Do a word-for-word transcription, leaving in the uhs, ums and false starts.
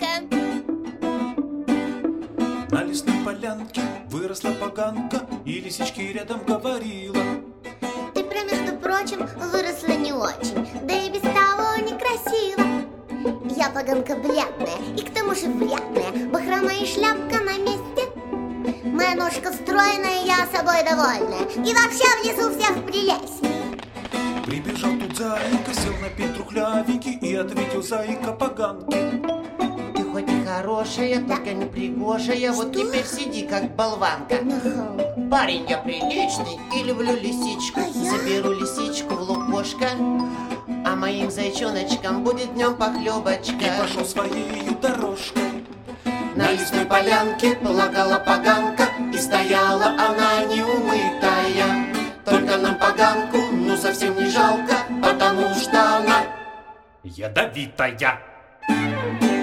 поганка. На лесной полянке выросла поганка, и лисичке рядом говорила: ты прям, между прочим, выросла не очень, да и без того некрасиво. Я поганка бледная, и к тому же вредная, бахрома и шляпка на месте. Моя ножка стройная, я собой довольная, и вообще в лесу всех прелестней. Прибежал тут зайка, сел на пень трухлявенький и ответил зайка поганке: ты хоть и хорошая, Да. только не пригожая. Вот Что? теперь сиди, как болванка. Нахал. Парень я приличный и люблю лисичку. А я? Заберу лисичку в лукошко, а моим зайчоночкам будет днем похлебочка. и пошел своей дорожкой. На лесной полянке полагала поганка, и стояла она неумытая. Только нам поганку, ну совсем не жалко, потому что она Ядовитая.